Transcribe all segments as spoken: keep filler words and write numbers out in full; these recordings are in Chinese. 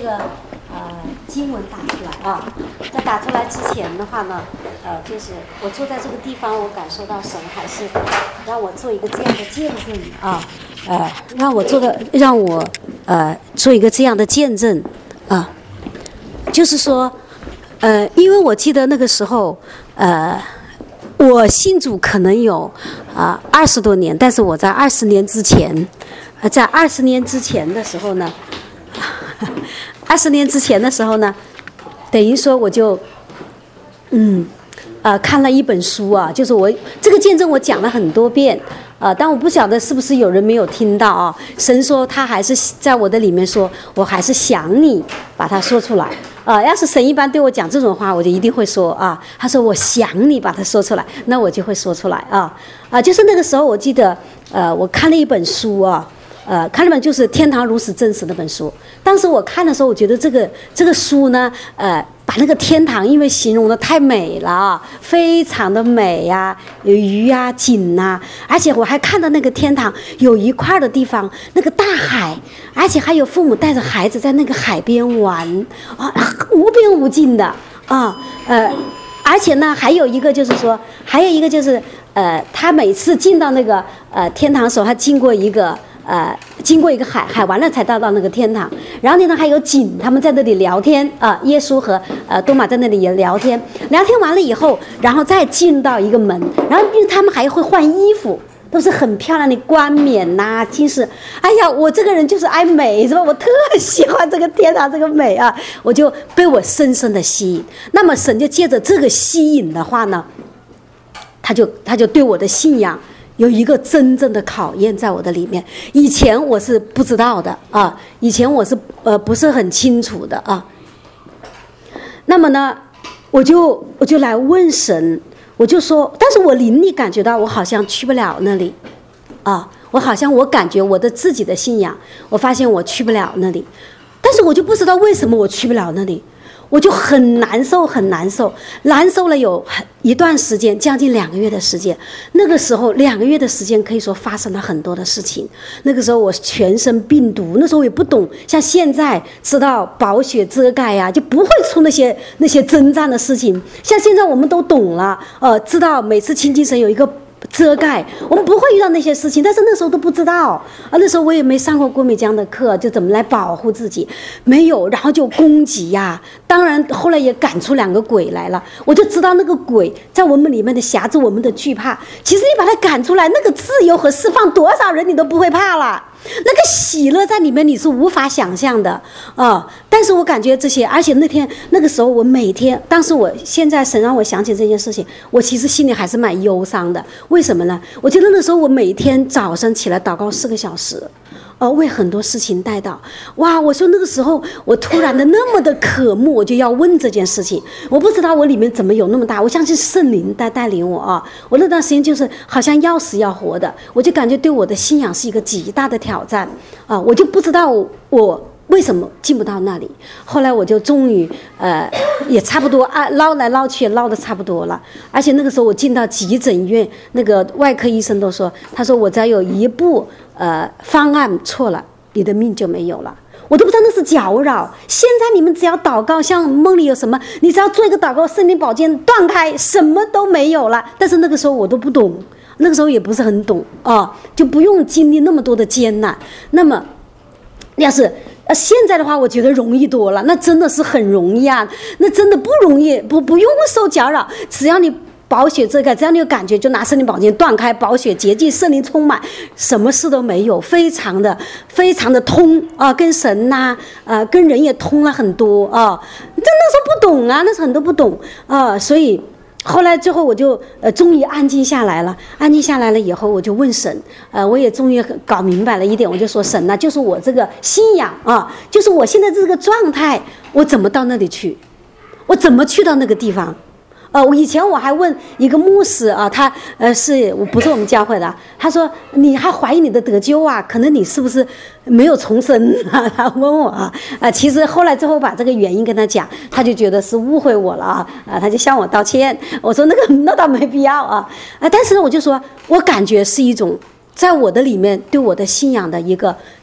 个呃经文打出来啊。在打出来之前的话呢，呃，就是我坐在这个地方，我感受到神还是让我做一个这样的见证啊，呃，让我做的，让我呃做一个这样的见证啊，就是说，呃，因为我记得那个时候，呃。我信主可能有啊二十多年，但是我在二十年之前，呃，在二十年之前的时候呢，二十年之前的时候呢，等于说我就，嗯，呃，看了一本书啊，就是我这个见证我讲了很多遍，呃，但我不晓得是不是有人没有听到啊。神说他还是在我的里面说，我还是想你，把它说出来。啊、呃，要是神一般对我讲这种话，我就一定会说啊。他说我想你，把它说出来，那我就会说出来啊啊、呃。就是那个时候，我记得呃，我看了一本书啊，呃，看了本就是《天堂如此真实》那本书。当时我看的时候，我觉得这个这个书呢，呃，把那个天堂因为形容的太美了啊，非常的美呀、啊，有鱼啊、景啊，而且我还看到那个天堂有一块的地方，那个大海。而且还有父母带着孩子在那个海边玩啊，无边无尽的啊，呃，而且呢，还有一个就是说，还有一个就是呃，他每次进到那个呃天堂的时候，他经过一个呃，经过一个海，海完了才到到那个天堂。然后呢，还有景，他们在那里聊天啊、呃，耶稣和呃多玛在那里也聊天，聊天完了以后，然后再进到一个门，然后他们还会换衣服。都是很漂亮的冠冕呐、啊，金饰。哎呀，我这个人就是爱美，是吧？我特喜欢这个天堂这个美啊，我就被我深深的吸引。那么神就借着这个吸引的话呢，他就他就对我的信仰有一个真正的考验在我的里面。以前我是不知道的啊，以前我是呃不是很清楚的啊。那么呢，我就我就来问神。我就说，但是我灵里感觉到我好像去不了那里，啊，我好像我感觉我的自己的信仰，我发现我去不了那里，但是我就不知道为什么我去不了那里，我就很难受，很难受，难受了有一段时间，将近两个月的时间。那个时候两个月的时间，可以说发生了很多的事情。那个时候我全身病毒，那时候也不懂，像现在知道保血遮盖呀、啊，就不会出那些那些征战的事情。像现在我们都懂了，呃，知道每次亲近神有一个遮盖，我们不会遇到那些事情，但是那时候都不知道啊。那时候我也没上过郭美江的课，就怎么来保护自己，没有，然后就攻击呀、啊。当然后来也赶出两个鬼来了，我就知道那个鬼在我们里面的辖制我们的惧怕。其实你把它赶出来，那个自由和释放，多少人你都不会怕了。那个喜乐在里面你是无法想象的啊、呃！但是我感觉这些，而且那天那个时候我每天，当时我现在神让我想起这件事情，我其实心里还是蛮忧伤的。为什么呢？我觉得那时候我每天早上起来祷告四个小时。呃，为很多事情带到，哇！我说那个时候我突然的那么的渴慕，我就要问这件事情。我不知道我里面怎么有那么大，我相信圣灵在带领我啊。我那段时间就是好像要死要活的，我就感觉对我的信仰是一个极大的挑战啊！我就不知道我为什么进不到那里。后来我就终于呃也差不多啊，捞来捞去也捞的差不多了。而且那个时候我进到急诊医院，那个外科医生都说，他说我只要有一步呃方案错了，你的命就没有了。我都不知道那是搅扰。现在你们只要祷告，像梦里有什么，你只要做一个祷告，圣灵宝剑断开，什么都没有了。但是那个时候我都不懂，那个时候也不是很懂啊，就不用经历那么多的艰难。那么要是呃，现在的话，我觉得容易多了，那真的是很容易啊，那真的不容易，不不用受搅扰，只要你保血这个，只要你有感觉，就拿圣灵宝剑断开，保血洁净，圣灵充满，什么事都没有，非常的非常的通啊，跟神呐、啊，呃，跟人也通了很多啊。但那时候不懂啊，那时候很多不懂啊，所以。后来最后我就呃终于安静下来了，安静下来了以后我就问神，呃我也终于搞明白了一点，我就说神呐、啊，就是我这个信仰啊，就是我现在这个状态，我怎么到那里去？我怎么去到那个地方？呃，我以前我还问一个牧师啊，他呃是我不是我们教会的，他说你还怀疑你的得救啊？可能你是不是没有重生啊？他问我啊，啊，其实后来最后把这个原因跟他讲，他就觉得是误会我了啊，啊，他就向我道歉。我说那个那倒没必要啊，啊，但是我就说我感觉是一种在我的里面对我的信仰的一个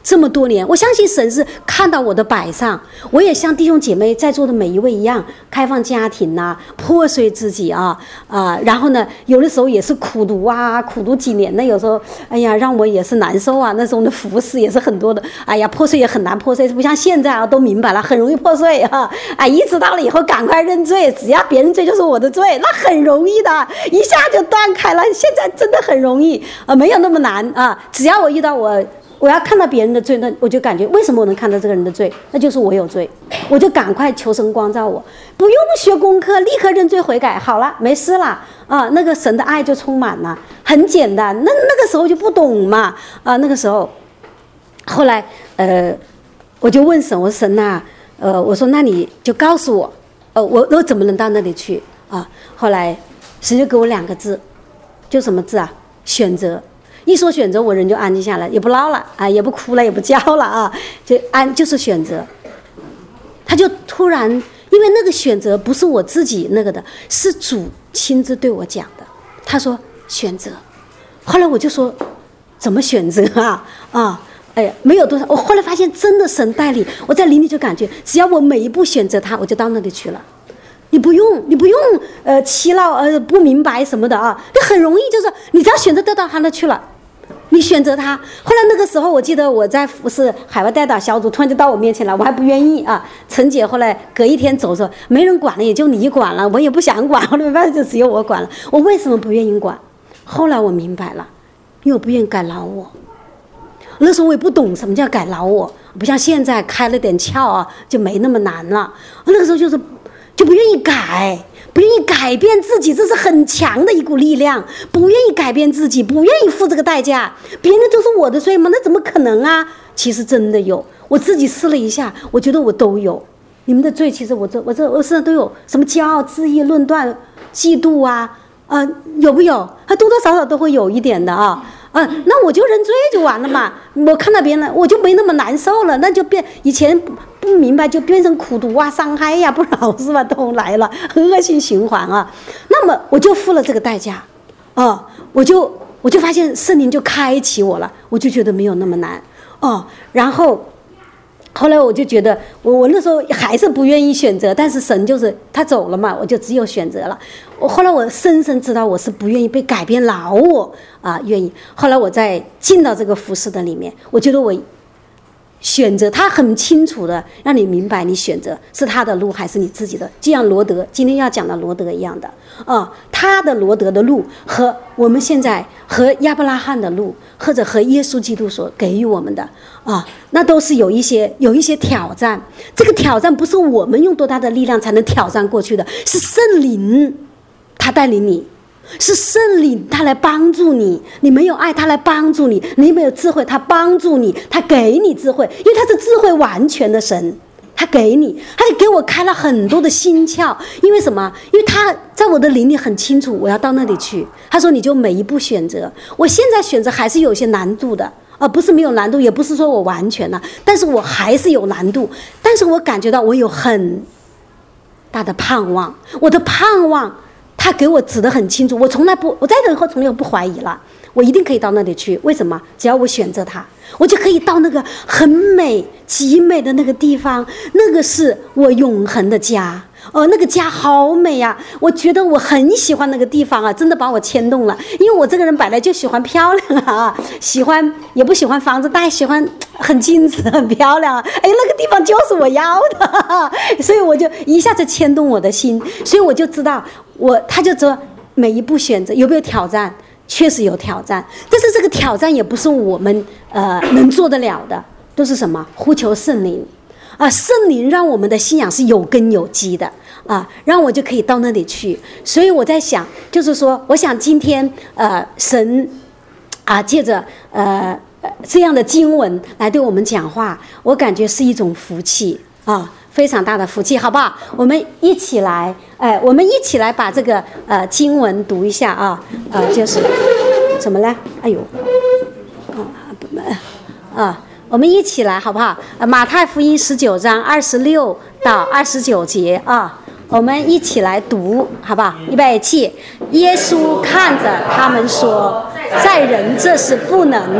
这么多年，我相信神是看到我的摆上，我也像弟兄姐妹在座的每一位一样，开放家庭呐、啊，破碎自己啊啊、呃，然后呢，有的时候也是苦读啊，苦读几年呢，有时候哎呀，让我也是难受啊。那时候的服侍也是很多的，哎呀，破碎也很难破碎，不像现在啊，都明白了，很容易破碎啊。哎，一知道了以后，赶快认罪，只要别人罪就是我的罪，那很容易的，一下就断开了。现在真的很容易啊、呃，没有那么难啊，只要我遇到我。我要看到别人的罪，那我就感觉为什么我能看到这个人的罪，那就是我有罪，我就赶快求神光照我，不用学功课，立刻认罪悔改，好了，没事了啊，那个神的爱就充满了，很简单。那那个时候就不懂嘛啊，那个时候，后来呃，我就问神，我说神呐、啊，呃，我说那你就告诉我，呃，我我怎么能到那里去啊？后来神就给我两个字，就什么字啊？选择。一说选择，我人就安静下来，也不唠了啊，也不哭了，也不叫了啊，就安就是选择。他就突然，因为那个选择不是我自己那个的，是主亲自对我讲的。他说选择，后来我就说怎么选择啊啊，哎呀，没有多少。我后来发现真的神带领，我在灵里就感觉，只要我每一步选择他，我就到那里去了。你不用，你不用呃耆老呃不明白什么的啊，那很容易，就是你只要选择得到他那去了。你选择他，后来那个时候，我记得我在服侍海外代祷小组，突然就到我面前来，我还不愿意啊。陈姐后来隔一天走说，没人管了，也就你管了，我也不想管，后来没办法，就只有我管了。我为什么不愿意管？后来我明白了，因为我不愿意改老我。那时候我也不懂什么叫改老我，不像现在开了点窍啊，就没那么难了。那个时候就是就不愿意改。不愿意改变自己，这是很强的一股力量。不愿意改变自己，不愿意付这个代价，别人都是我的罪吗？那怎么可能啊？其实真的有，我自己试了一下，我觉得我都有。你们的罪，其实我这我这我身上都有，什么骄傲、自义、论断、嫉妒啊啊、呃，有不有？他多多少少都会有一点的啊。啊，那我就认罪就完了嘛。我看到别人，我就没那么难受了，那就变以前不不明白，就变成苦毒啊、伤害呀、不饶是吧，都来了，恶性循环啊。那么我就付了这个代价，啊，我就我就发现圣灵就开启我了，我就觉得没有那么难哦。然后后来我就觉得，我我那时候还是不愿意选择，但是神就是他走了嘛，我就只有选择了。我后来我深深知道我是不愿意被改变老我啊，愿意。后来我再进到这个服侍的里面，我觉得我选择他很清楚的让你明白，你选择是他的路还是你自己的。就像罗德今天要讲的罗德一样的啊，他的罗德的路和我们现在和亚伯拉罕的路，或者和耶稣基督所给予我们的啊，那都是有一些有一些挑战。这个挑战不是我们用多大的力量才能挑战过去的，是圣灵他带领你，是圣灵他来帮助你。你没有爱他来帮助你，你没有智慧他帮助你，他给你智慧，因为他是智慧完全的神，他给你，他就给我开了很多的心窍。因为什么？因为他在我的灵里很清楚我要到那里去。他说你就每一步选择。我现在选择还是有些难度的，而不是没有难度，也不是说我完全了，但是我还是有难度。但是我感觉到我有很大的盼望，我的盼望他给我指得很清楚，我从来不，我在这以后从来不怀疑了，我一定可以到那里去。为什么？只要我选择他，我就可以到那个很美极美的那个地方，那个是我永恒的家。哦，那个家好美呀、啊！我觉得我很喜欢那个地方啊，真的把我牵动了。因为我这个人本来就喜欢漂亮啊，喜欢也不喜欢房子大，喜欢很精致、很漂亮。哎，那个地方就是我要的，哈哈，所以我就一下子牵动我的心，所以我就知道，我他就说每一步选择有没有挑战，确实有挑战，但是这个挑战也不是我们呃能做得了的，都是什么？呼求圣灵。啊，圣灵让我们的信仰是有根有基的啊，让我就可以到那里去。所以我在想，就是说，我想今天呃，神啊，借着呃这样的经文来对我们讲话，我感觉是一种福气啊，非常大的福气，好不好？我们一起来，哎、呃，我们一起来把这个呃经文读一下啊，呃，就是怎么了？哎呦，啊啊。我们一起来好不好？马太福音十九章二十六到二十九节啊，我们一起来读好不好？预备起。耶稣看着他们说，在人这是不能的，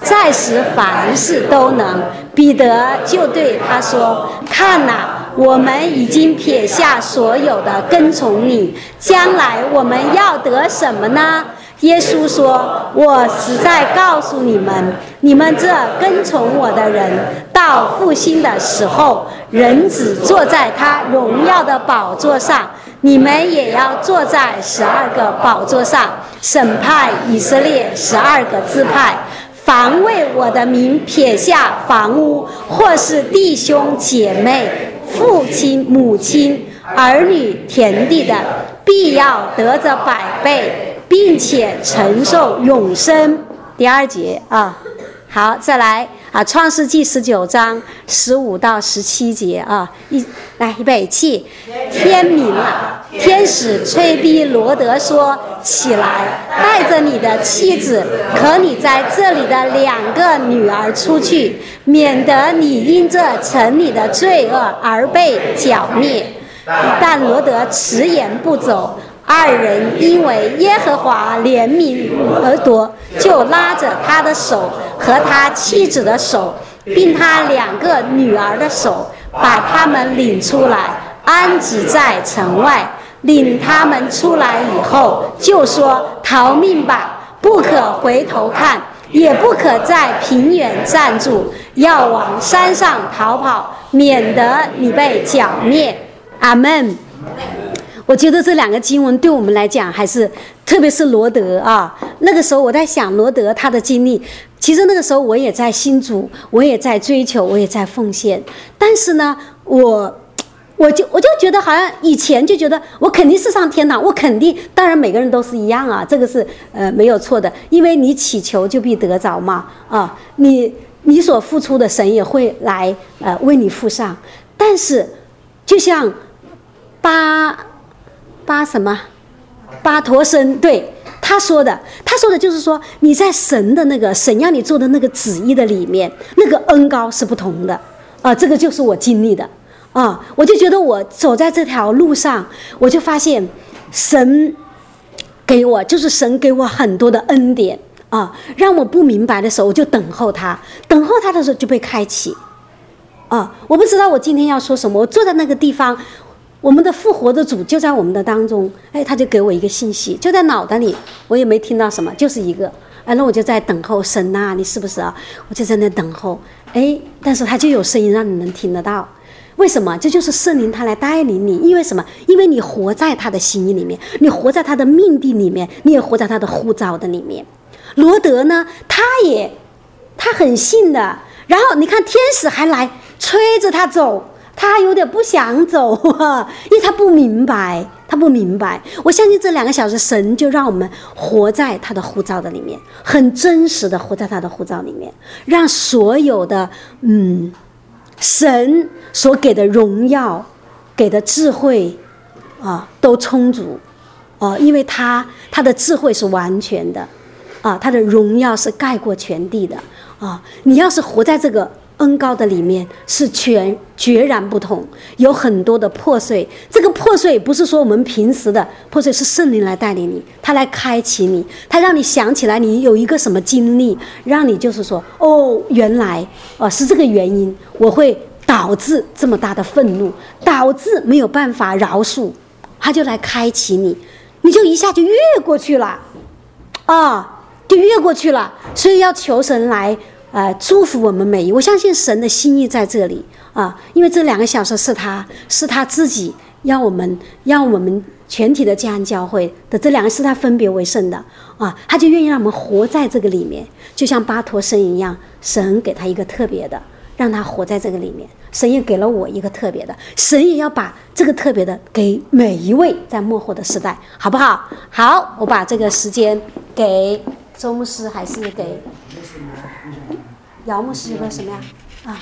再使凡事都能。彼得就对他说：看哪，我们已经撇下所有的跟从你，将来我们要得什么呢？耶稣说：我实在告诉你们，你们这跟从我的人，到复兴的时候，人子坐在他荣耀的宝座上，你们也要坐在十二个宝座上，审判以色列十二个支派。凡为我的名撇下房屋，或是弟兄姐妹、父亲母亲、儿女、田地的，必要得着百倍，并且承受永生。第二节啊，好，再来啊，创世纪十九章十五到十七节啊，一来预备起，天明了，天使催逼罗德说：起来，带着你的妻子和你在这里的两个女儿出去，免得你因这城里的罪恶而被剿灭。但罗德迟延不走，二人因为耶和华怜悯而夺，就拉着他的手和他妻子的手，并他两个女儿的手，把他们领出来，安置在城外。领他们出来以后，就说：逃命吧，不可回头看，也不可在平原站住，要往山上逃跑，免得你被剿灭。阿们。我觉得这两个经文对我们来讲还是，特别是罗德啊，那个时候我在想罗德他的经历，其实那个时候我也在信主，我也在追求，我也在奉献，但是呢，我我就我就觉得好像以前就觉得我肯定是上天堂，我肯定，当然每个人都是一样啊，这个是呃没有错的，因为你祈求就必得着嘛，啊，你你所付出的神也会来呃为你付上，但是就像巴巴什么巴陀僧对他说的，他说的就是说你在神的那个神让你做的那个旨意的里面，那个恩膏是不同的啊，这个就是我经历的啊，我就觉得我走在这条路上，我就发现神给我就是神给我很多的恩典啊，让我不明白的时候我就等候他，等候他的时候就被开启啊，我不知道我今天要说什么，我坐在那个地方，我们的复活的主就在我们的当中，哎，他就给我一个信息，就在脑袋里，我也没听到什么，就是一个，哎，那我就在等候神啊，你是不是啊？我就在那等候，哎，但是他就有声音让你能听得到，为什么？这就是圣灵他来带领你，因为什么？因为你活在他的心意里面，你活在他的命定里面，你也活在他的呼召的里面。罗德呢，他也他很信的，然后你看天使还来催着他走。他有点不想走啊，因为他不明白，他不明白。我相信这两个小时，神就让我们活在他的呼召的里面，很真实的活在他的呼召里面，让所有的嗯，神所给的荣耀、给的智慧啊，都充足啊，因为他他的智慧是完全的啊，他的荣耀是盖过全地的啊。你要是活在这个恩膏的里面，是全决然不同，有很多的破碎。这个破碎不是说我们平时的破碎，是圣灵来带领你，他来开启你，他让你想起来你有一个什么经历，让你就是说，哦，原来哦是这个原因，我会导致这么大的愤怒，导致没有办法饶恕，他就来开启你，你就一下就越过去了，啊，就越过去了。所以要求神来。呃，祝福我们每一位，我相信神的心意在这里啊，因为这两个小时是他是他自己要我们让我们全体的家人教会的这两个是他分别为圣的啊，他就愿意让我们活在这个里面，就像巴陀僧一样，神给他一个特别的，让他活在这个里面，神也给了我一个特别的，神也要把这个特别的给每一位在末后的时代，好不好？好，我把这个时间给周牧师还是给姚牧师和什么呀？啊，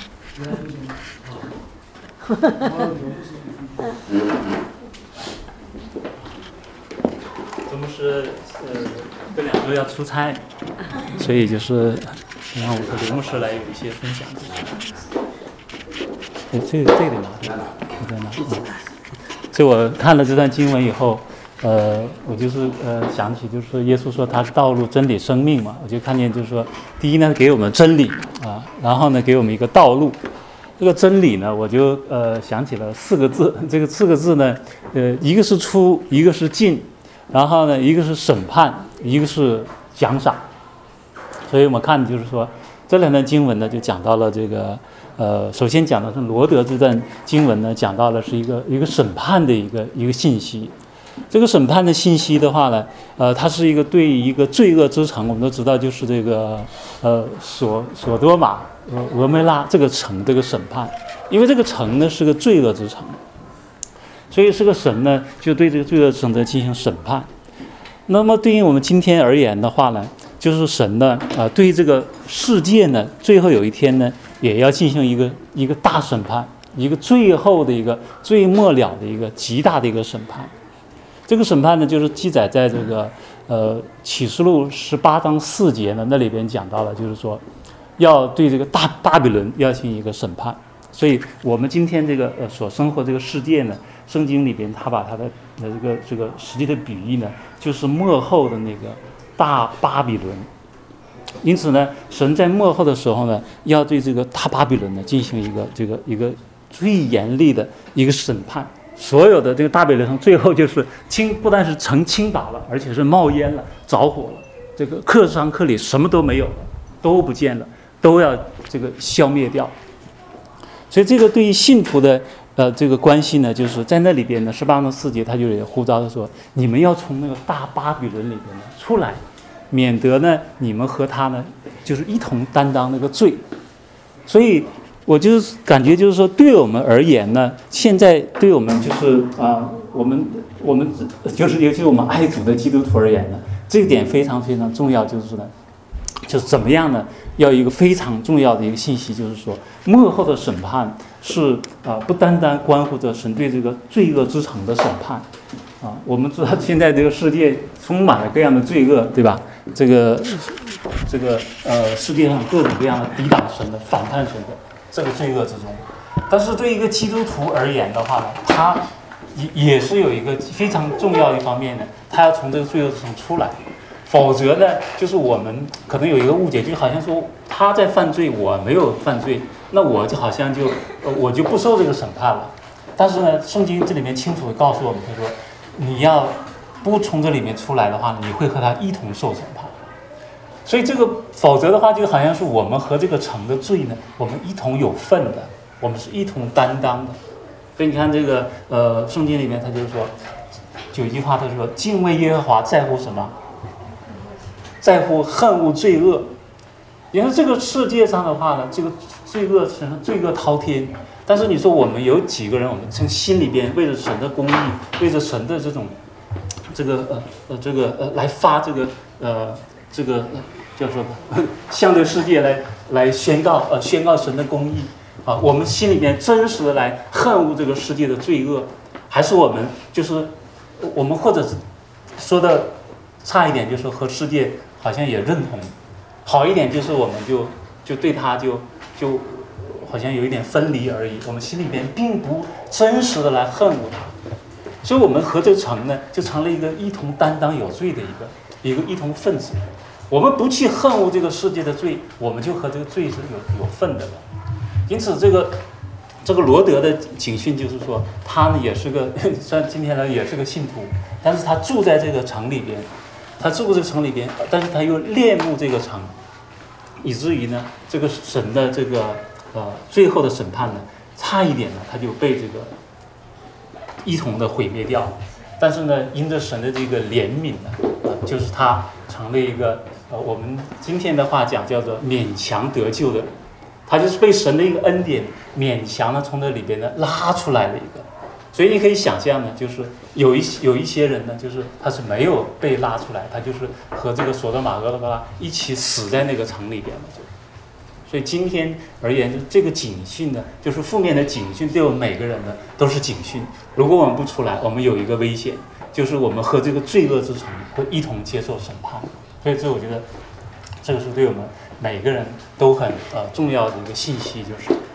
周牧师呃这两周要出差，所以就是让我和刘牧师来有一些分享。这这个这个拿着，我在拿。所以我看了这段经文以后， 呃，我就是呃想起就是耶稣说他是道路、真理、生命嘛，我就看见就是说，第一呢给我们真理啊，然后呢给我们一个道路。这个真理呢，我就呃想起了四个字，这个四个字呢，呃，一个是出，一个是进，然后呢，一个是审判，一个是奖赏。所以我们看就是说，这两段经文呢，就讲到了这个，呃，首先讲的是罗德这段经文呢，讲到了是一个一个审判的一个一个信息。这个审判的信息的话呢，呃，它是一个对一个罪恶之城，我们都知道就是这个呃索索多玛、俄俄梅拉这个城这个审判，因为这个城呢是个罪恶之城，所以这个神呢就对这个罪恶之城的进行审判。那么对于我们今天而言的话呢，就是神呢啊、呃、对这个世界呢，最后有一天呢也要进行一个一个大审判，一个最后的一个最末了的一个极大的一个审判。这个审判呢，就是记载在这个呃启示录十八章四节呢，那里边讲到了，就是说要对这个大巴比伦要进行一个审判。所以我们今天这个呃所生活这个世界呢，圣经里边他把他的呃这个这个实际的比喻呢，就是末后的那个大巴比伦。因此呢，神在末后的时候呢，要对这个大巴比伦呢进行一个这个一个最严厉的一个审判。所有的这个大巴比伦最后就是倾，不但是城倾倒了，而且是冒烟了、着火了，这个客商客里什么都没有了，都不见了，都要这个消灭掉。所以这个对于信徒的呃这个关系呢，就是在那里边呢，十八章四节他就有呼召的说，你们要从那个大巴比伦里边呢出来，免得呢你们和他呢就是一同担当那个罪。所以我就是感觉就是说，对我们而言呢，现在对我们就是啊、呃，我们我们就是尤其我们爱主的基督徒而言呢，这一点非常非常重要，就是呢，就是怎么样呢？要有一个非常重要的一个信息，就是说，末后的审判是啊、呃，不单单关乎着神对这个罪恶之城的审判啊。我们知道现在这个世界充满了各样的罪恶，对吧？这个这个呃，世界上各种各样的抵挡神的、反叛神的。这个罪恶之中，但是对一个基督徒而言的话呢，他也也是有一个非常重要的一方面呢，他要从这个罪恶之中出来，否则呢，就是我们可能有一个误解，就好像说他在犯罪，我没有犯罪，那我就好像就呃我就不受这个审判了。但是呢，圣经这里面清楚地告诉我们，他说你要不从这里面出来的话，你会和他一同受审判。所以这个，否则的话，就好像是我们和这个城的罪呢，我们一同有份的，我们是一同担当的。所以你看这个，呃，圣经里面他就是说，有一句话他说，敬畏耶和华在乎什么？在乎恨恶罪恶。因为这个世界上的话呢，这个罪恶罪恶滔天，但是你说我们有几个人，我们从心里边为了神的公义，为了神的这种，这个呃呃这个呃来发这个呃这个。呃叫做向这个世界来来宣告呃宣告神的公义啊，我们心里面真实的来恨恶这个世界的罪恶，还是我们就是我们或者是说的差一点，就是和世界好像也认同，好一点就是我们就就对他就就好像有一点分离而已，我们心里面并不真实的来恨恶他，所以我们和这个城呢就成了一个一同担当有罪的一个一个一同分子。我们不去恨恶这个世界的罪，我们就和这个罪是有有份的了。因此，这个这个罗德的警训就是说，他呢也是个，虽然今天呢也是个信徒，但是他住在这个城里边，他住这个城里边，但是他又恋慕这个城，以至于呢，这个神的这个呃最后的审判呢，差一点呢他就被这个一同的毁灭掉。但是呢，因着神的这个怜悯呢，呃，就是他成了一个。呃，我们今天的话讲叫做勉强得救的，他就是被神的一个恩典勉强的从那里边呢拉出来了一个，所以你可以想象呢，就是有一有一些人呢，就是他是没有被拉出来，他就是和这个所多玛俄罗巴一起死在那个城里边了。就，所以今天而言，就这个警训呢，就是负面的警训，对我们每个人呢都是警训。如果我们不出来，我们有一个危险，就是我们和这个罪恶之城会一同接受审判。所以这我觉得，这个是对我们每个人都很呃重要的一个信息，就是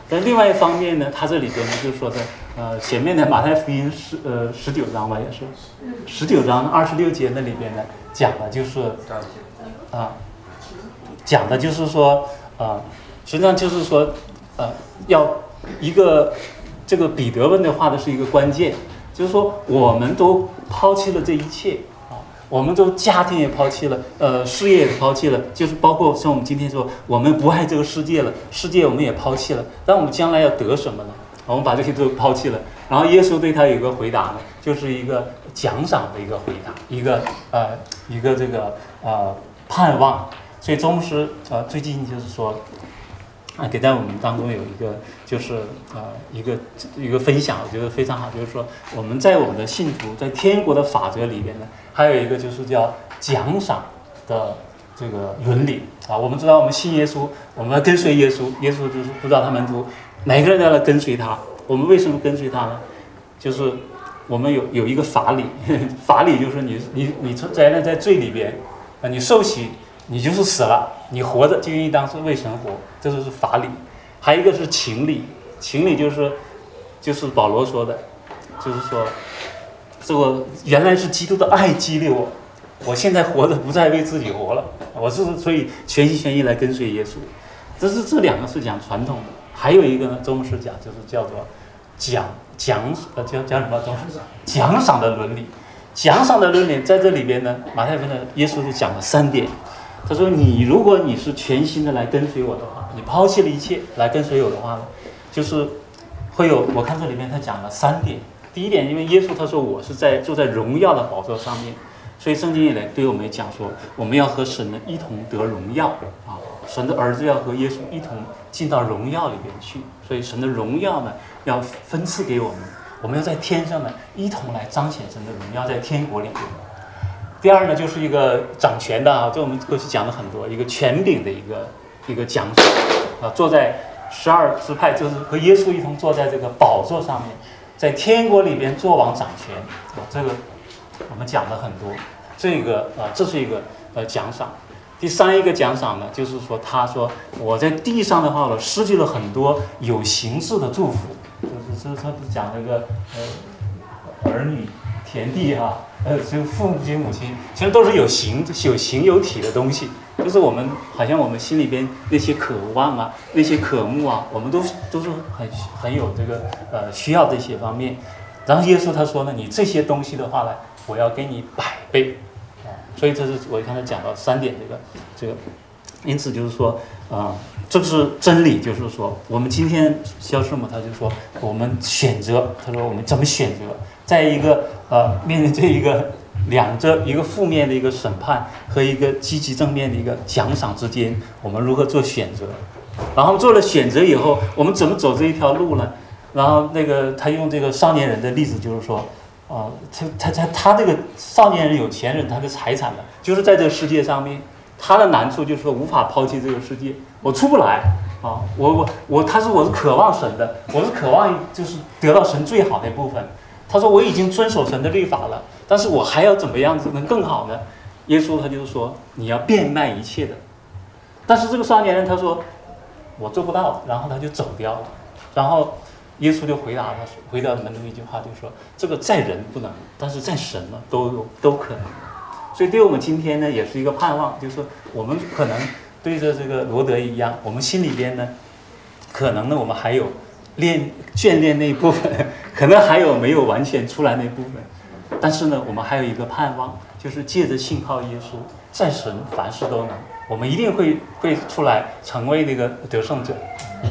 但另外一方面呢，他这里边呢就说的，呃，前面的马太福音十呃十九章吧，也是十九章二十六节那里边呢讲的就是啊，讲的就是说啊，实际上就是说呃，要一个这个彼得问的话的是一个关键，就是说我们都抛弃了这一切。我们都家庭也抛弃了，呃，事业也抛弃了，就是包括像我们今天说，我们不爱这个世界了，世界我们也抛弃了，但我们将来要得什么呢？我们把这些都抛弃了。然后耶稣对他有一个回答呢，就是一个奖赏的一个回答，一个呃一个这个呃盼望。所以周牧师呃最近就是说，啊，给在我们当中有一个就是呃一个一个分享，我觉得非常好，就是说我们在我们的信徒在天国的法则里边呢。还有一个就是叫奖赏的这个伦理啊，我们知道我们信耶稣，我们要跟随耶稣，耶稣就是不知道他门徒每个人都要来跟随他。我们为什么跟随他呢？就是我们有有一个法理，法理就是你你你在那在罪里边啊，你受洗你就是死了，你活着就应当是为神活，这就是法理。还有一个是情理，情理就是就是保罗说的，就是说。这个原来是基督的爱激励我，我现在活着不再为自己活了，我是所以全心全意来跟随耶稣。这是这两个是讲传统的，还有一个呢，周牧师讲就是叫做奖奖呃叫讲什么？周牧师奖赏的伦理，奖赏的伦理在这里边呢，马太福音呢，耶稣就讲了三点。他说你如果你是全心的来跟随我的话，你抛弃了一切来跟随我的话呢，就是会有我看这里面他讲了三点。第一点，因为耶稣他说我是在坐在荣耀的宝座上面，所以圣经也对我们讲说，我们要和神的一同得荣耀啊，神的儿子要和耶稣一同进到荣耀里边去，所以神的荣耀呢要分赐给我们，我们要在天上呢一同来彰显神的荣耀在天国里面。第二呢，就是一个掌权的啊，这我们过去讲了很多，一个权柄的一个一个奖赏啊，坐在十二支派就是和耶稣一同坐在这个宝座上面。在天国里边做王掌权啊，这个我们讲了很多。这个啊，这是一个呃奖赏。第三一个奖赏呢，就是说他说我在地上的话呢，失去了很多有形式的祝福，就是这他不是讲那个呃儿女田地啊，呃就父母亲母亲，其实都是有形有形有体的东西。就是我们好像我们心里边那些渴望啊，那些渴慕啊，我们都都是很很有这个呃需要这些方面。然后耶稣他说呢，你这些东西的话呢，我要给你百倍啊。所以这是我刚才讲到三点这个这个，因此就是说啊、呃，这是真理，就是说我们今天肖师母他就说我们选择，他说我们怎么选择，在一个呃面对这一个。两者一个负面的一个审判和一个积极正面的一个奖赏之间，我们如何做选择？然后做了选择以后，我们怎么走这一条路呢？然后那个他用这个少年人的例子，就是说，啊、呃，他他他他这个少年人有钱人，他的财产呢，就是在这个世界上面，他的难处就是说无法抛弃这个世界，我出不来啊，我我我，他说我是渴望神的，我是渴望就是得到神最好的部分。他说我已经遵守神的律法了，但是我还要怎么样子能更好呢？耶稣他就是说你要变卖一切的，但是这个少年人他说我做不到，然后他就走掉了。然后耶稣就回答他说，回答门徒一句话，就是说这个在人不能，但是在神呢都有都可能。所以对我们今天呢也是一个盼望，就是说我们可能对着这个罗德一样，我们心里边呢可能呢我们还有练眷恋那一部分，可能还有没有完全出来那一部分，但是呢我们还有一个盼望，就是借着信靠耶稣，在神凡事都能，我们一定会会出来成为那个得胜者。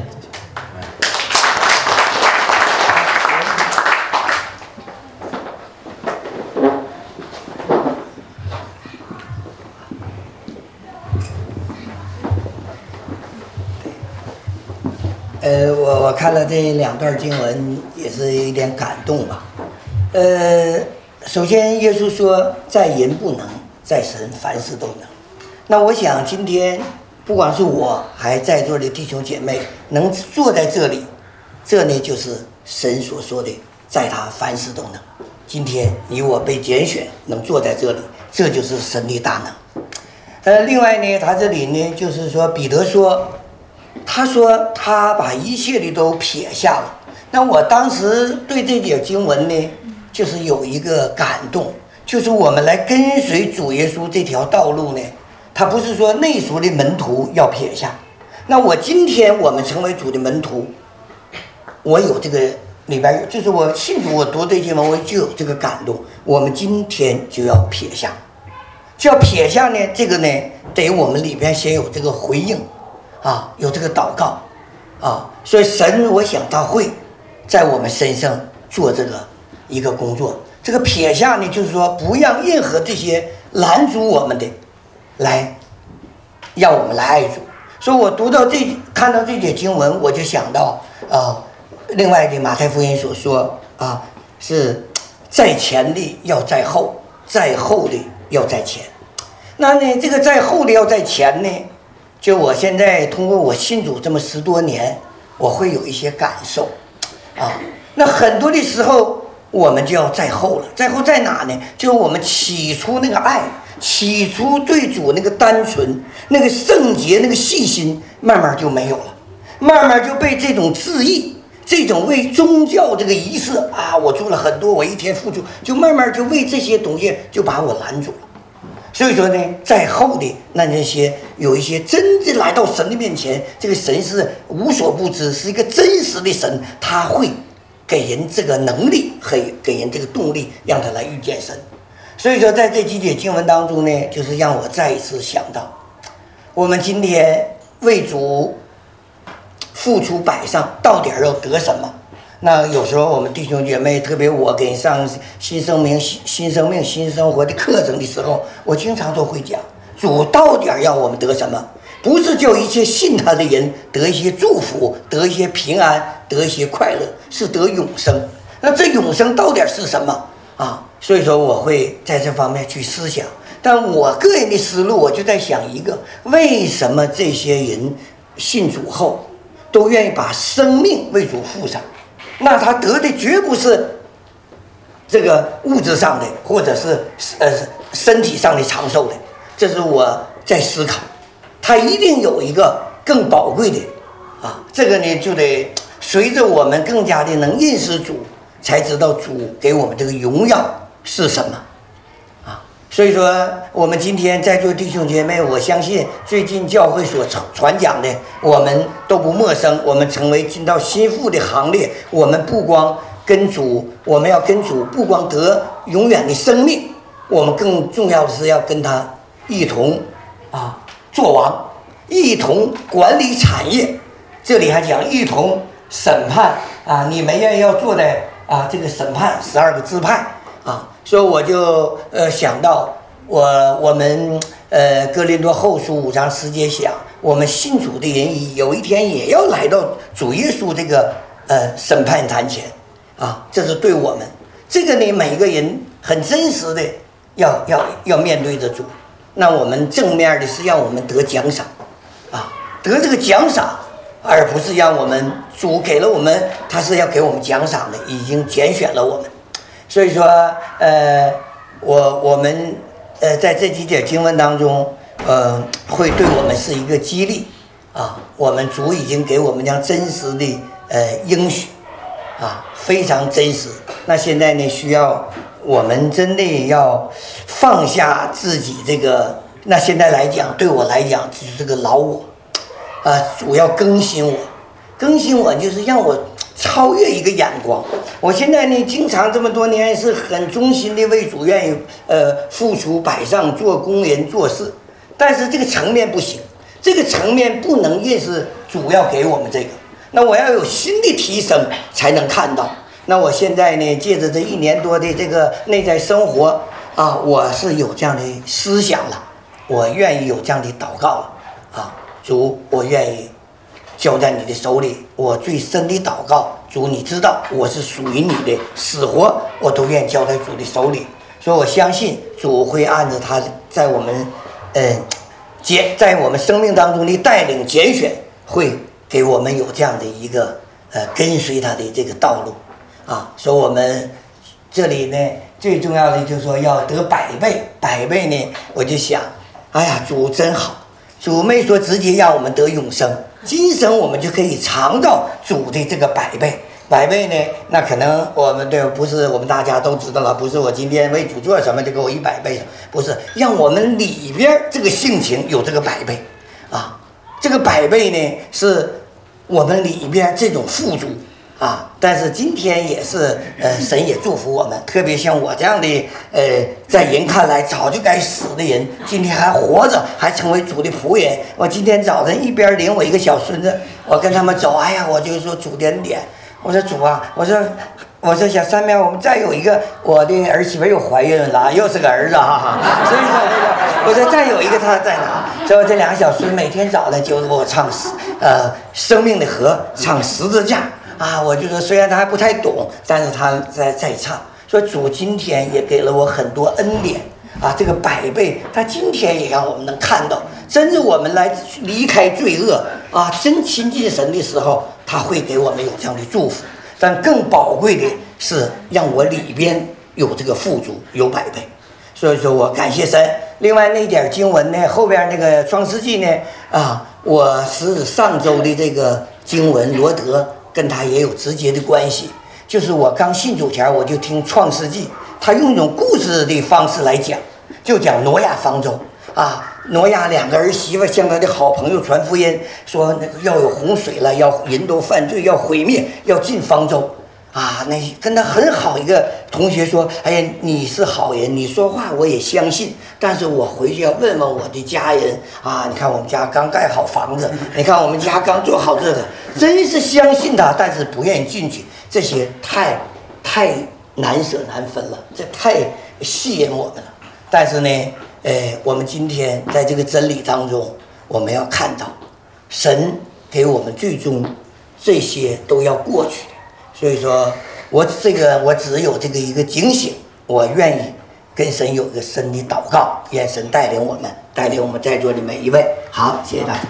呃，我我看了这两段经文，也是有点感动吧。呃，首先耶稣说，在人不能，在神凡事都能。那我想今天不管是我还在座的弟兄姐妹能坐在这里，这呢就是神所说的，在他凡事都能。今天你我被拣选，能坐在这里，这就是神的大能。呃，另外呢，他这里呢就是说，彼得说， 他说他把一切的都撇下了。那我当时对这节经文呢，就是有一个感动，就是我们来跟随主耶稣这条道路呢，他不是说那时候的门徒要撇下。那我今天我们成为主的门徒，我有这个里边有，就是我信主，我读这经文，我就有这个感动。我们今天就要撇下，就要撇下呢，这个呢，得我们里边先有这个回应，啊，有这个祷告，啊，所以神，我想他会在我们身上做这个一个工作。这个撇下呢，就是说不让任何这些拦阻我们的，来让我们来爱主。所以我读到这，看到这节经文，我就想到啊、呃，另外的马太福音所说啊，是在前的要在后，在后的要在前。那呢，这个在后的要在前呢，就我现在通过我信主这么十多年，我会有一些感受啊。那很多的时候，我们就要在后了，在后在哪呢？就是我们起初那个爱。起初对主那个单纯、那个圣洁、那个细心，慢慢就没有了，慢慢就被这种自义、这种为宗教这个仪式啊，我做了很多，我一天付出，就慢慢就为这些东西就把我拦住了。所以说呢，在后的那那些有一些真正来到神的面前，这个神是无所不知，是一个真实的神，他会给人这个能力和给人这个动力，让他来遇见神。所以说，在这几节经文当中呢，就是让我再一次想到，我们今天为主付出百上，到底要得什么？那有时候我们弟兄姐妹，特别我给上新生命、新生命、新生活的课程的时候，我经常都会讲，主到底让我们得什么？不是叫一切信他的人得一些祝福，得一些平安，得一些快乐，是得永生。那这永生到底是什么啊？所以说我会在这方面去思想，但我个人的思路，我就在想一个，为什么这些人信主后都愿意把生命为主付上？那他得的绝不是这个物质上的，或者是呃身体上的长寿的，这是我在思考。他一定有一个更宝贵的啊，这个呢就得随着我们更加的能认识主，才知道主给我们这个荣耀是什么啊？所以说，我们今天在座弟兄姐妹，我相信最近教会所传讲的，我们都不陌生。我们成为进到心腹的行列，我们不光跟主，我们要跟主不光得永远的生命，我们更重要的是要跟他一同啊作王，一同管理产业。这里还讲一同审判啊，你们愿意要做的啊，这个审判十二个支派。啊，所以我就呃想到我我们呃哥林多后书五章十节想，我们信主的人有一天也要来到主耶稣这个呃审判台前啊，这是对我们这个呢每个人很真实的要要要面对着主。那我们正面的是让我们得奖赏啊，得这个奖赏，而不是让我们主给了我们，他是要给我们奖赏的，已经拣选了我们。所以说，呃，我我们呃在这几节经文当中，呃，会对我们是一个激励啊。我们主已经给我们将真实的呃应许啊，非常真实。那现在呢，需要我们真的要放下自己这个。那现在来讲，对我来讲就是这个老我啊，主要更新我，更新我就是让我超越一个眼光。我现在呢，经常这么多年是很忠心的为主，愿意呃付出百上，做工人做事，但是这个层面不行，这个层面不能认识主要给我们这个。那我要有新的提升才能看到。那我现在呢，借着这一年多的这个内在生活啊，我是有这样的思想了，我愿意有这样的祷告了啊，主，我愿意交在你的手里，我最深的祷告，主你知道我是属于你的，死活我都愿意交在主的手里。所以我相信主会按照他在我们呃拣在我们生命当中的带领拣选，会给我们有这样的一个呃跟随他的这个道路啊。所以我们这里呢，最重要的就是说要得百倍，百倍呢，我就想，哎呀，主真好，主没说直接让我们得永生今生我们就可以尝到主的这个百倍。百倍呢，那可能我们对不是我们大家都知道了，不是我今天为主做什么就给我一百倍，不是，让我们里边这个性情有这个百倍啊。这个百倍呢，是我们里边这种富足啊。但是今天也是，呃，神也祝福我们，特别像我这样的，呃，在人看来早就该死的人，今天还活着，还成为主的仆人。我今天早晨一边领我一个小孙子，我跟他们走，哎呀，我就说主点点。我说主啊，我说我说小三苗，我们再有一个，我的儿媳妇又怀孕了，又是个儿子哈哈。所以说那个，我说再有一个他在哪？所以这两个小孙每天早上就给我唱呃生命的河，唱十字架啊。我就说虽然他还不太懂，但是他在在唱。说主今天也给了我很多恩典啊，这个百倍，他今天也让我们能看到，真是我们来离开罪恶啊，真亲近神的时候。他会给我们有这样的祝福，但更宝贵的是让我里边有这个富足，有百倍。所以说我感谢神。另外那点经文呢，后边那个创世纪呢，啊，我是上周的这个经文罗德跟他也有直接的关系。就是我刚信主前，我就听创世纪，他用一种故事的方式来讲，就讲挪亚方舟啊。挪亚两个儿媳妇向他的好朋友传福音，说那个要有洪水了，要人都犯罪，要毁灭，要进方舟啊。那跟他很好一个同学说：“哎呀，你是好人，你说话我也相信，但是我回去要问问我的家人啊。你看我们家刚盖好房子，你看我们家刚做好这个，真是相信他，但是不愿意进去。这些太太难舍难分了，这太吸引我们了。但是呢。”呃，我们今天在这个真理当中，我们要看到，神给我们最终这些都要过去的。所以说，我这个我只有这个一个警醒，我愿意跟神有个深的祷告，愿神带领我们，带领我们在座的每一位。好，谢谢大家。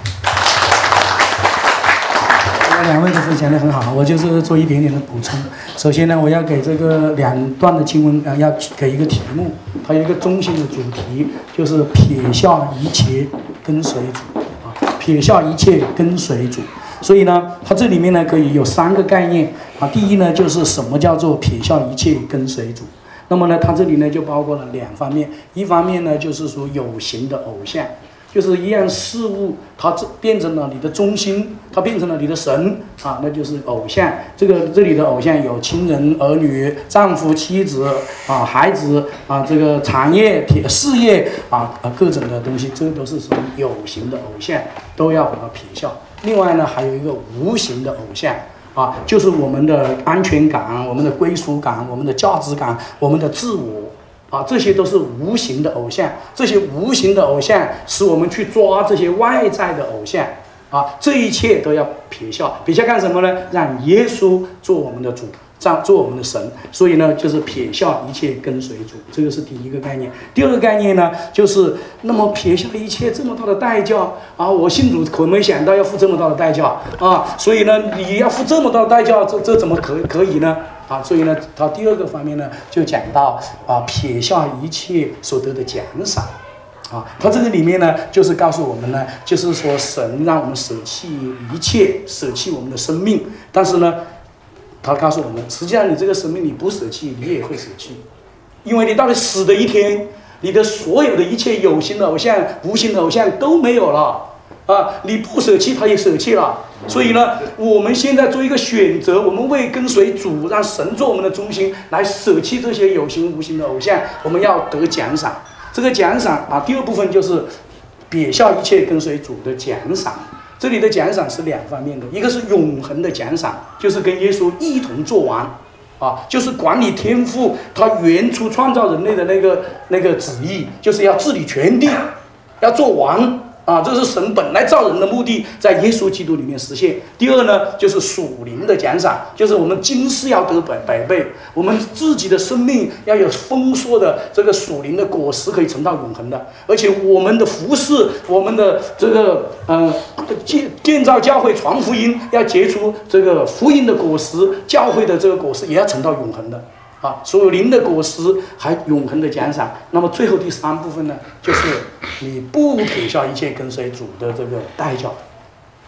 两位都分享得很好，我就是做一点点的补充。首先呢，我要给这个两段的经文啊、呃，要给一个题目，它有一个中心的主题，就是撇下一切跟随主啊，撇下一切跟随主。所以呢，它这里面呢可以有三个概念啊。第一呢，就是什么叫做撇下一切跟随主。那么呢，它这里呢就包括了两方面，一方面呢就是说有形的偶像。就是一样事物，它变成了你的中心，它变成了你的神啊，那就是偶像。这个这里的偶像有亲人、儿女、丈夫、妻子啊、孩子啊，这个产业、事业啊啊各种的东西，这都是属于有形的偶像，都要把它撇下。另外呢，还有一个无形的偶像啊，就是我们的安全感、我们的归属感、我们的价值感、我们的自我。啊，这些都是无形的偶像，这些无形的偶像使我们去抓这些外在的偶像啊，这一切都要撇下，撇下干什么呢？让耶稣做我们的主，做我们的神。所以呢，就是撇下一切跟随主，这个是第一个概念。第二个概念呢，就是那么撇下一切这么大的代价啊，我信主可没想到要付这么大的代价啊，所以呢，你要付这么大的代价，这这怎么可可以呢？啊，所以呢，他第二个方面呢，就讲到啊，撇下一切所得的奖赏，啊，他这个里面呢，就是告诉我们呢，就是说神让我们舍弃一切，舍弃我们的生命，但是呢，他告诉我们，实际上你这个生命你不舍弃，你也会舍弃，因为你到了死的一天，你的所有的一切有形的偶像、无形的偶像都没有了。啊，你不舍弃，他也舍弃了。所以呢，我们现在做一个选择，我们为跟随主，让神做我们的中心，来舍弃这些有形无形的偶像，我们要得奖赏。这个奖赏啊，第二部分就是撇下一切跟随主的奖赏。这里的奖赏是两方面的，一个是永恒的奖赏，就是跟耶稣一同做完。啊，就是管理天父他原初创造人类的那个那个旨意，就是要治理全地，要做完。啊，这是神本来造人的目的，在耶稣基督里面实现。第二呢，就是属灵的奖赏，就是我们今世要得百百倍，我们自己的生命要有丰硕的这个属灵的果实，可以存到永恒的。而且我们的服事，我们的这个呃建建造教会、传福音，要结出这个福音的果实，教会的这个果实也要存到永恒的。啊，属灵的果实还永恒的奖赏。那么最后第三部分呢，就是你不撇下一切跟随主的这个代价，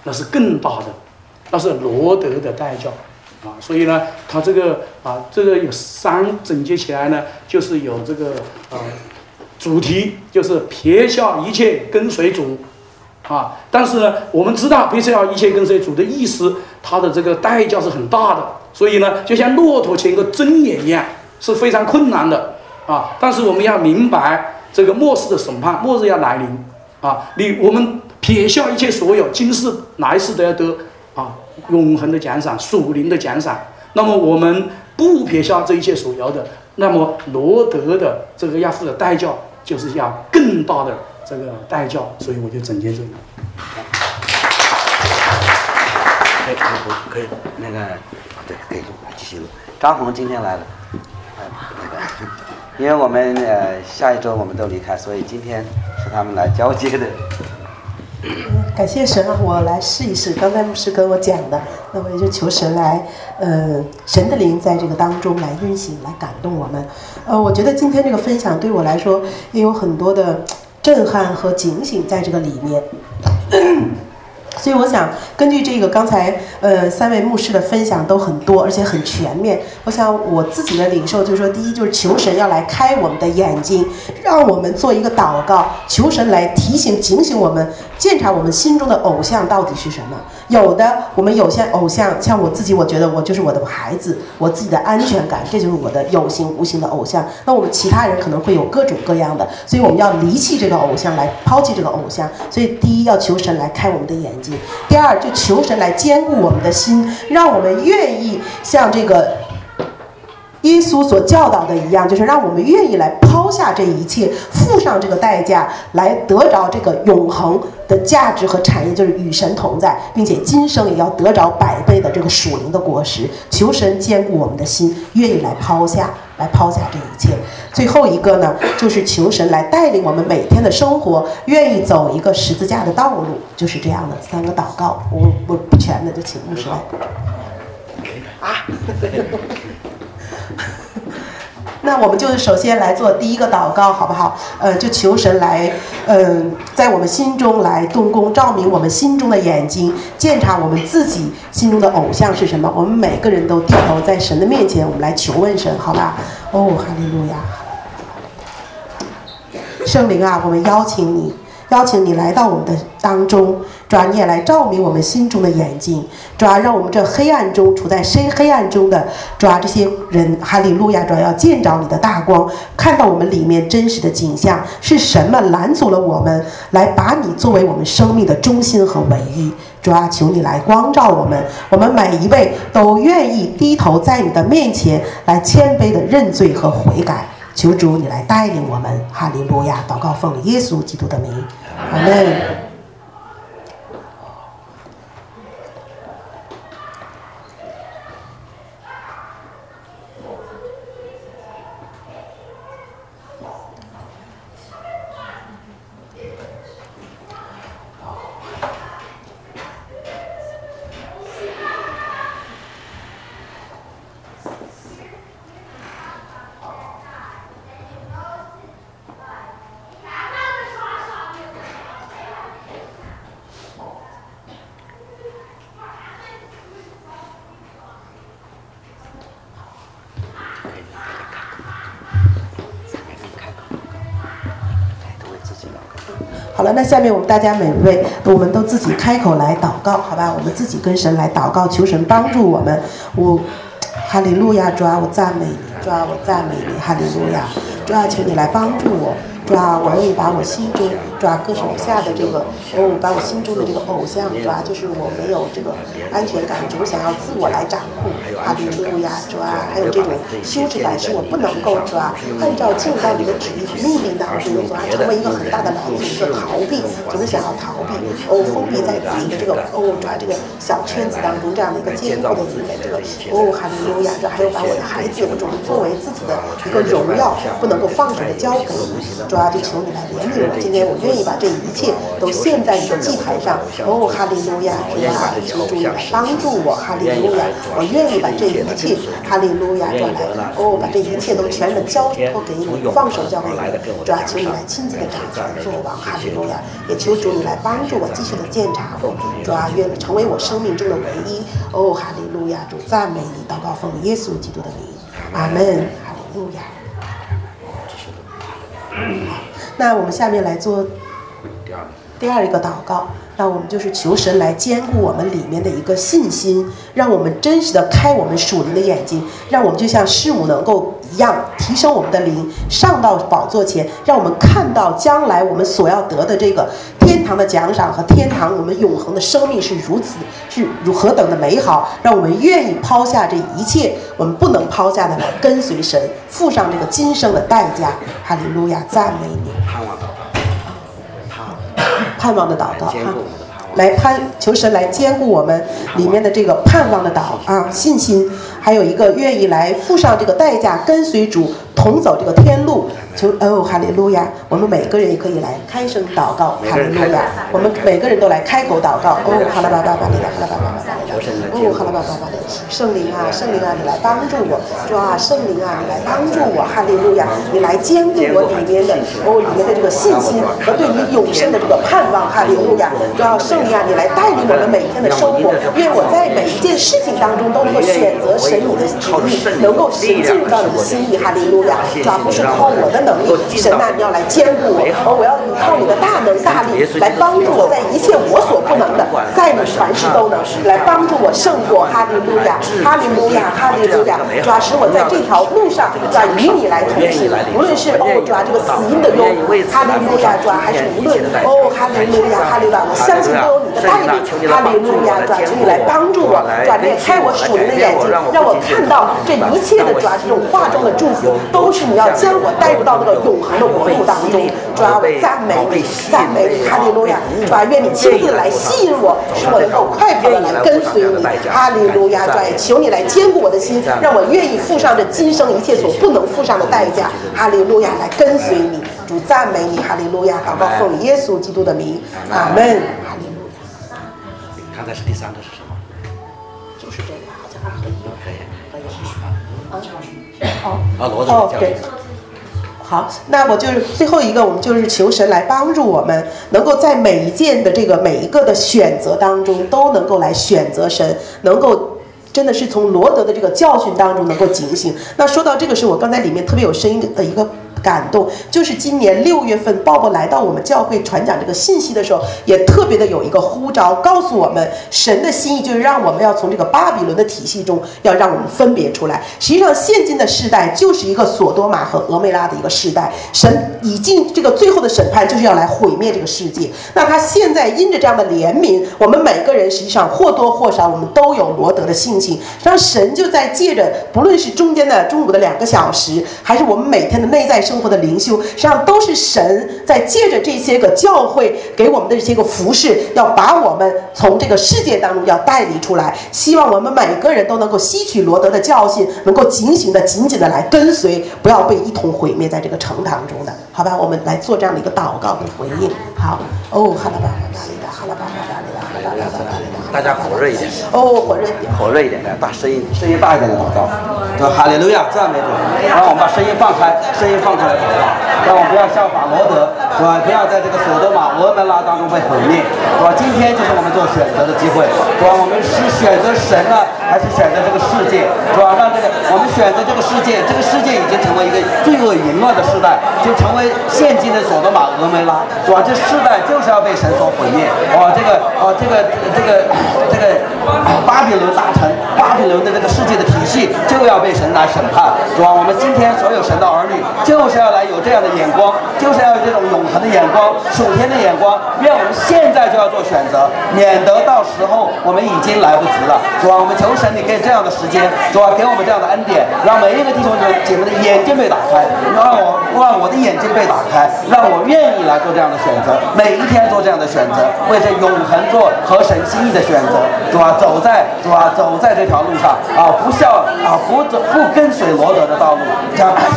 那是更大的，那是罗德的代价啊。所以呢，他这个啊，这个有三整结起来呢，就是有这个啊主题，就是撇下一切跟随主啊。但是呢，我们知道撇下一切跟随主的意思，它的这个代价是很大的。所以呢，就像骆驼牵个针眼一样，是非常困难的啊。但是我们要明白，这个末世的审判，末日要来临啊！你我们撇下一切所有，今世来世都要得啊永恒的奖赏、属灵的奖赏。那么我们不撇下这一切所有的，那么罗德的这个要付的代价，就是要更大的这个代价。所以我就总结这里。 可以，可以，那个，对，可以录，继续录。张红今天来了，呃，那个，因为我们呃下一周我们都离开，所以今天是他们来交接的。 感谢神啊，我来试一试。刚才牧师跟我讲的，那我也就求神来，呃，神的灵在这个当中来运行，来感动我们。呃，我觉得今天这个分享对我来说也有很多的震撼和警醒在这个里面。所以我想根据这个刚才呃三位牧师的分享都很多，而且很全面。我想我自己的领受就是说，第一就是求神要来开我们的眼睛，让我们做一个祷告，求神来提醒警醒我们，检查我们心中的偶像到底是什么。有的我们有些偶像，像我自己，我觉得我就是我的孩子，我自己的安全感，这就是我的有形无形的偶像。那我们其他人可能会有各种各样的，所以我们要离弃这个偶像，来抛弃这个偶像。所以第一要求神来开我们的眼睛，第二就求神来坚固我们的心，让我们愿意像这个耶稣所教导的一样，就是让我们愿意来抛下这一切，付上这个代价，来得着这个永恒的价值和产业，就是与神同在，并且今生也要得着百倍的这个属灵的果实。求神坚固我们的心，愿意来抛下，来抛下这一切。最后一个呢，就是求神来带领我们每天的生活，愿意走一个十字架的道路，就是这样的三个祷告。我我不全的，就请牧师来。啊。那我们就是首先来做第一个祷告，好不好？呃，就求神来，嗯、呃，在我们心中来动工，照明我们心中的眼睛，检查我们自己心中的偶像是什么。我们每个人都低头在神的面前，我们来求问神，好吧？哦，哈利路亚！圣灵啊，我们邀请你。邀请你来到我们的当中，主啊，你也来照明我们心中的眼睛，主啊，让我们这黑暗中处在深黑暗中的主啊这些人，哈利路亚，主啊，要见着你的大光，看到我们里面真实的景象，是什么拦阻了我们来把你作为我们生命的中心和唯一。主啊，求你来光照我们，我们每一位都愿意低头在你的面前来谦卑的认罪和悔改。求主你来带领我们，哈利路亚！祷告奉耶稣基督的名，阿门。好了，那下面我们大家每位，我们都自己开口来祷告，好吧？我们自己跟神来祷告，求神帮助我们。我，哈利路亚，主啊，我赞美你，主啊，我赞美你，哈利路亚，主啊，求你来帮助我。主啊，我愿意把我心中主啊各手下的这个哦，把我心中的这个偶像主啊，就是我没有这个安全感，总想要自我来掌控，哈利路亚，主啊，还有这种羞耻感，是我不能够主啊按照进到你的旨意和命令当中，主啊成为一个很大的拦阻，一个逃避，总是想要逃避，哦，封闭在自己的这个哦主啊这个小圈子当中，这样的一个坚固的一个这个哦哈利路亚，这还有把我的孩子，我总是作为自己的一个荣耀，不能够放手的交给你，主啊。 啊，就求你来怜悯我。今天我愿意把这一切都献在你的祭台上。哦，哈利路亚，主啊，求主你来帮助我，哈利路亚，我愿意把这一切，哈利路亚，主来，哦，把这一切都全的交托给你，放手交给你。主啊，求你来亲自的掌权作王，哈利路亚，也求主你来帮助我继续的鉴察我。主啊，愿你成为我生命中的唯一。哦，哈利路亚，主赞美你，祷告奉耶稣基督的名，阿门，哈利路亚。那我们下面来做第二一个祷告，那我们就是求神来坚固我们里面的一个信心，让我们真实的开我们属灵的眼睛，让我们就像师母能够一样提升我们的灵，上到宝座前，让我们看到将来我们所要得的这个天堂的奖赏和天堂我们永恒的生命是如此是如何等的美好，让我们愿意抛下这一切我们不能抛下的来跟随神，付上这个今生的代价。哈利路亚，赞美你。盼望的祷告哈，来盼求神来兼顾我们里面的这个盼望的祷啊信心，还有一个愿意来付上这个代价，跟随主同走这个天路。求哦，哈利路亚！我们每个人也可以来开声祷告，哈利路亚！我们每个人都来开口祷告。哦，哈拉巴巴巴利达，哈拉巴巴巴利达，哦，哈拉巴巴巴利达，圣灵啊，圣灵啊，你来帮助我！主啊，圣灵啊，你来帮助我！哈利路亚！你来兼顾我里面的哦，里面的这个信心和对你永生的这个盼望。哈利路亚！主啊，圣灵啊，你来带领我们每天的生活，愿我在每一件事情当中都能够选择神你的旨意，能够行进入到你的心意。哈利路亚！主啊，不是靠我的能力，神啊，你要来兼顾我，而我要靠你的大能大力来帮助我，在一切我所不能的，在你凡事都能来帮助我胜过。哈利路亚，哈利路亚，哈利路亚！主啊，使我在这条路上，主啊，与你来同行，无论是哦，主啊，这个死荫的忧，哈利路亚，主啊，还是无论哦，哈利路亚，哈利路亚，我相信都有你的带领，哈利路亚，主啊，求你来帮助我，主啊，你也开我属灵的眼睛，让我看到这一切的主啊，这种话中的祝福，都是你要将我带入到那个永恒的国度当中。主啊，我赞美你，赞美你，哈利路亚！主啊，愿你亲自来吸引我，使我能够快跑的来跟随你，哈利路亚！主啊，也求你来坚固我的心，让我愿意付上这今生一切所不能付上的代价，哈利路亚！来跟随你，主赞美你，哈利路亚！祷告奉耶稣基督的名，阿门，哈利路亚。 刚才是第三个是什么？ 就是这个，好像二合一， 可以， 可以啊，哦， 啊，骡子哦，对。好，那我就是最后一个，我们就是求神来帮助我们，能够在每一件的这个每一个的选择当中，都能够来选择神，能够真的是从罗德的这个教训当中能够警醒。那说到这个，是我刚才里面特别有声音的一个感动，就是今年六月份鲍勃来到我们教会传讲这个信息的时候，也特别的有一个呼召，告诉我们神的心意就是让我们要从这个巴比伦的体系中，要让我们分别出来。实际上现今的世代就是一个索多玛和俄梅拉的一个世代，神已经这个最后的审判就是要来毁灭这个世界。那他现在因着这样的怜悯，我们每个人实际上或多或少我们都有罗德的性情，实际上神就在借着不论是中间的中午的两个小时，还是我们每天的内在生活的灵修，实际上都是神在借着这些个教会给我们的这些个服事，要把我们从这个世界当中要带离出来。希望我们每个人都能够吸取罗德的教训，能够警醒的紧紧的来跟随，不要被一同毁灭在这个城当中的。好吧，我们来做这样的一个祷告跟回应。好，哦，哈拉巴巴达里达，哈拉巴巴达里达，哈拉巴巴达里达。 大家火热一点。 哦，火热一点， 火热一点的，大声音，声音大一点的祷告。说哈利路亚，赞美主，让我们把声音放开，声音放开来祷告，让我们不要效法罗德，是吧？不要在这个索多玛、俄门拉当中被毁灭，是吧？今天就是我们做选择的机会，是吧？我们是选择神呢，还是选择这个世界，是吧？让这个我们选择这个世界，这个世界已经成为一个罪恶淫乱的时代，就成为现今的索多玛、俄梅拉，是吧？这世代就是要被神所毁灭，哇！这个啊，这个这个这个巴比伦大城，巴比伦的这个世界的体系就要被神来审判，是吧？我们今天所有神的儿女，就是要来有这样的眼光，就是要有这种永恒的眼光、属天的眼光。愿我们现在就要做选择，免得到时候我们已经来不及了，是吧？我们求神，你给这样的时间，是吧？给我们这样的恩典，让每一个弟兄姐妹的眼睛被打开，让我让我的眼睛被打开，让我愿意来做这样的选择，每一天做这样的选择，为这永恒做合神心意的选择，是吧？走在是吧？走在这条路上啊，不效啊，不不跟随罗德的道路，将学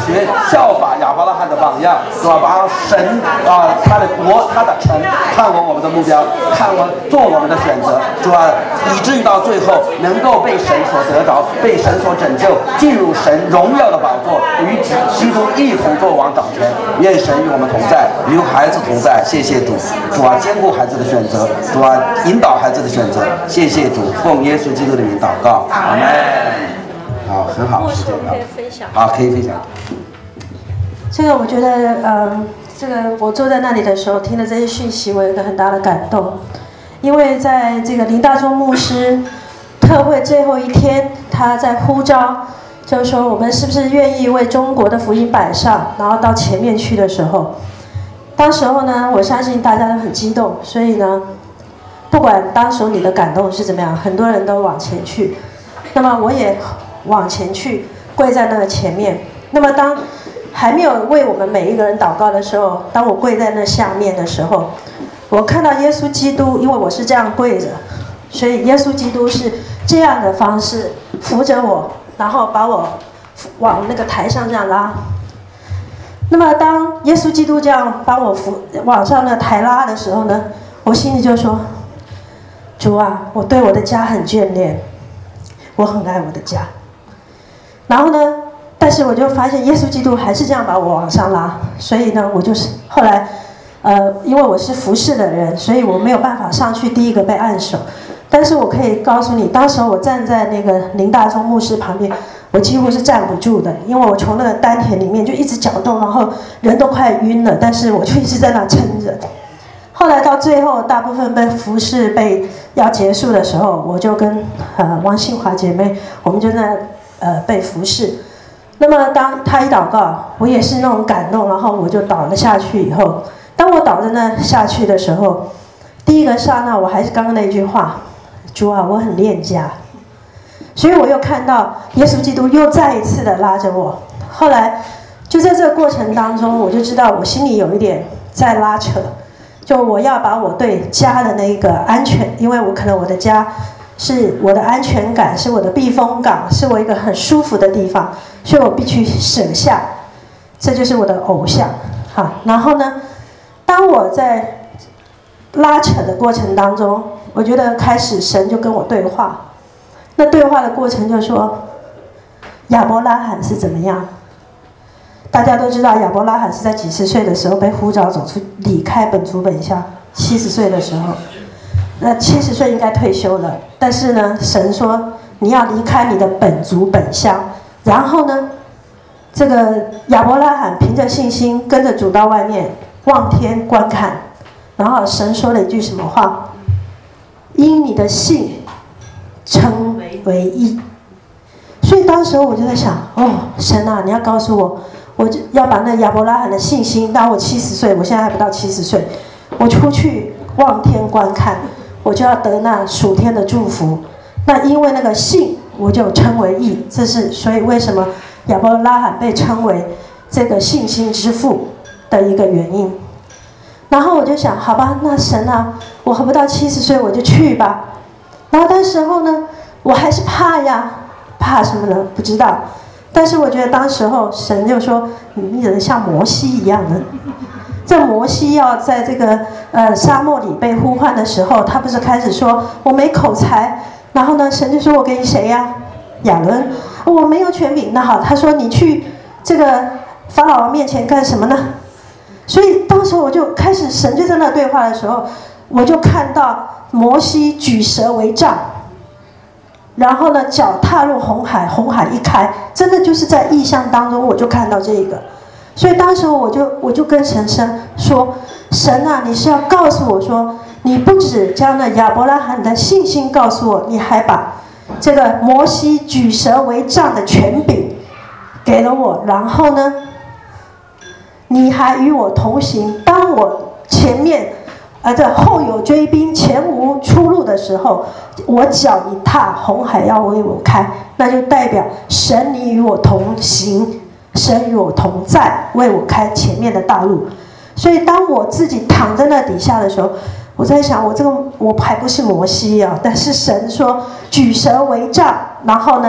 效法亚伯拉罕的榜样，主啊，把神啊他的国他的城看为我们的目标，看我做我们的选择，主啊，以至于到最后能够被神所得着，被神所拯救，进入神荣耀的宝座，与基督一同作王掌权。愿神与我们同在，与孩子同在。谢谢主，主啊，兼顾孩子的选择，主啊，引导孩子的选择。谢谢主，奉耶稣基督的名祷告，阿门。好，很好，时间可以分享。 好，可以分享。 这个我觉得，嗯，这个我坐在那里的时候听了这些讯息，我有一个很大的感动，因为在这个林大中牧师特会最后一天，他在呼召，就是说我们是不是愿意为中国的福音摆上，然后到前面去的时候，当时候呢，我相信大家都很激动，所以呢，不管当时你的感动是怎么样，很多人都往前去，那么我也往前去，跪在那个前面。那么当还没有为我们每一个人祷告的时候，当我跪在那下面的时候，我看到耶稣基督，因为我是这样跪着，所以耶稣基督是这样的方式扶着我，然后把我往那个台上这样拉。那么当耶稣基督这样帮我扶往上那台拉的时候呢，我心里就说，主啊，我对我的家很眷恋，我很爱我的家。然后呢，但是我就发现耶稣基督还是这样把我往上拉，所以呢，我就是后来，呃，因为我是服侍的人，所以我没有办法上去第一个被按手。但是我可以告诉你，当时我站在那个林大中牧师旁边，我几乎是站不住的，因为我从那个丹田里面就一直搅动，然后人都快晕了，但是我就一直在那撑着。后来到最后，大部分被服侍被要结束的时候，我就跟呃王信华姐妹，我们就在呃被服侍。那么当他一祷告，我也是那种感动，然后我就倒了下去。以后，当我倒在那下去的时候，第一个刹那，我还是刚刚那句话，主啊，我很恋家。所以我又看到耶稣基督又再一次的拉着我。后来就在这个过程当中，我就知道我心里有一点在拉扯，就我要把我对家的那个安全，因为我可能我的家是我的安全感，是我的避风港，是我一个很舒服的地方，所以我必须舍下，这就是我的偶像。好，然后呢，当我在拉扯的过程当中，我觉得开始神就跟我对话。那对话的过程就说，亚伯拉罕是怎么样？大家都知道，亚伯拉罕是在几十岁的时候被呼召走出离开本族本乡，七十岁的时候，那七十岁应该退休了。但是呢，神说你要离开你的本族本乡，然后呢，这个亚伯拉罕凭着信心跟着主到外面望天观看，然后神说了一句什么话？因你的信称为义。所以当时我就在想，哦，神啊，你要告诉我，我就要把那亚伯拉罕的信心，当我七十岁，我现在还不到七十岁，我出去望天观看，我就要得那属天的祝福。那因为那个信，我就称为义。这是所以为什么亚伯拉罕被称为这个信心之父的一个原因。然后我就想，好吧，那神啊，我还不到七十岁，我就去吧。然后那时候呢，我还是怕呀，怕什么呢？不知道。但是我觉得当时候神就说，你人像摩西一样的。这摩西要在这个呃沙漠里被呼唤的时候，他不是开始说我没口才，然后呢，神就说我给你谁呀？亚伦，我没有权柄。那好，他说你去这个法老王面前干什么呢？所以当时我就开始，神就在那对话的时候，我就看到摩西举蛇为杖，然后呢，脚踏入红海，红海一开，真的就是在意象当中，我就看到这个。所以当时我就我就跟神说，神啊，你是要告诉我说，你不只将那亚伯拉罕的信心告诉我，你还把这个摩西举蛇为杖的权柄给了我，然后呢，你还与我同行，当我前面啊这后有追兵，前无出路的时候，我脚一踏，红海要为我开，那就代表神你与我同行，神与我同在，为我开前面的道路。所以当我自己躺在那底下的时候，我在想，我这个我还不是摩西啊，但是神说举蛇为杖，然后呢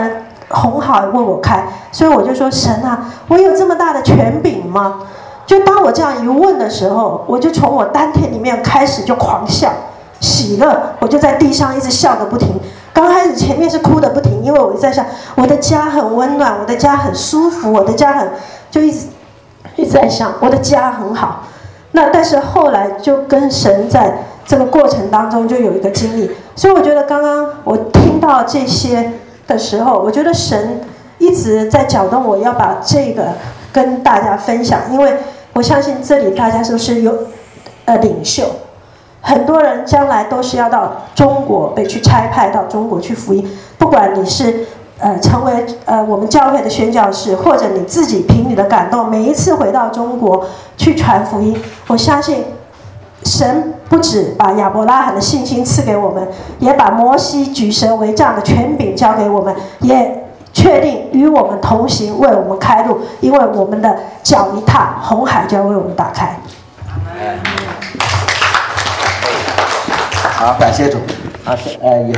红海为我开，所以我就说神啊，我有这么大的权柄吗？就当我这样一问的时候，我就从我丹田里面开始就狂笑，喜乐，我就在地上一直笑个不停。刚开始前面是哭的不停，因为我一直在想，我的家很温暖，我的家很舒服，我的家很，就一直一直在想我的家很好。那但是后来就跟神在这个过程当中就有一个经历，所以我觉得刚刚我听到这些的时候，我觉得神一直在搅动我要把这个跟大家分享，因为我相信这里大家都是有呃领袖，很多人将来都是要到中国被去差派到中国去福音，不管你是呃成为呃我们教会的宣教士，或者你自己凭你的感动，每一次回到中国去传福音，我相信神不止把亚伯拉罕的信心赐给我们，也把摩西举蛇为杖的权柄交给我们，也确定与我们同行，为我们开路，因为我们的脚一踏，红海就要为我们打开。 好，感谢主。啊，呃，以后。